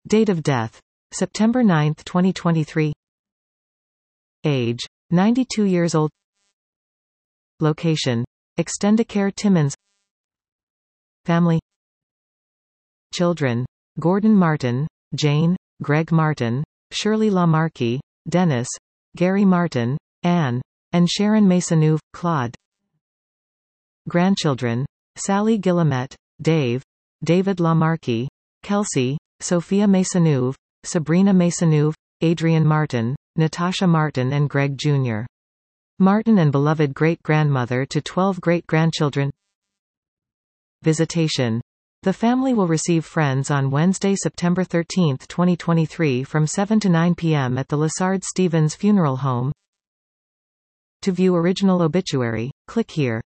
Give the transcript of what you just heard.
Date of death: September 9, 2023. Age: 92 years old. Location: Extendicare Timmins. Family. Children: Gordon Martin, Jane, Greg Martin, Shirley LaMarche, Dennis, Gary Martin, Anne, and Sharon Maisonneuve, Claude. Grandchildren: Sally Guillemette, Dave, David LaMarche, Kelsey, Sophia Maisonneuve, Sabrina Maisonneuve, Adrian Martin, Natasha Martin and Greg Jr. Martin, and beloved great-grandmother to 12 great-grandchildren. Visitation: the family will receive friends on Wednesday, September 13, 2023 from 7 to 9 p.m. at the Lessard Stevens Funeral Home. To view original obituary, click here.